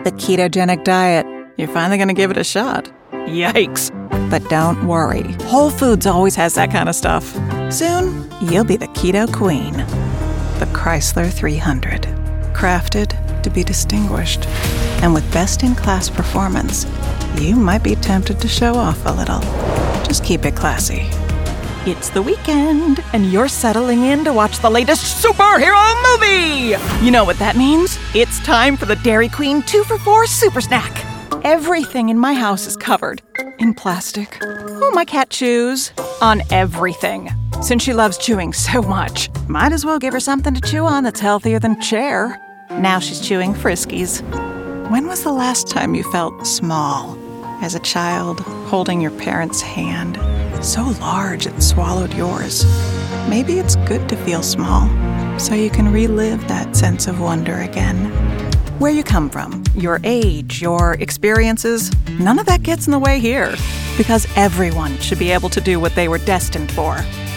the ketogenic diet. You're finally going to give it a shot. Yikes. But don't worry. Whole Foods always has that kind of stuff. Soon, you'll be the keto queen. The Chrysler 300. Crafted to be distinguished. And with best-in-class performance, you might be tempted to show off a little. Just keep it classy. It's the weekend, and you're settling in to watch the latest superhero movie! You know what that means? It's time for the Dairy Queen 2-for-4 Super Snack. Everything in my house is covered in plastic. Oh, my cat chews on everything. Since she loves chewing so much, might as well give her something to chew on that's healthier than chair. Now she's chewing Friskies. When was the last time you felt small? As a child, holding your parent's hand, so large it swallowed yours. Maybe it's good to feel small, so you can relive that sense of wonder again. Where you come from, your age, your experiences, none of that gets in the way here, because everyone should be able to do what they were destined for.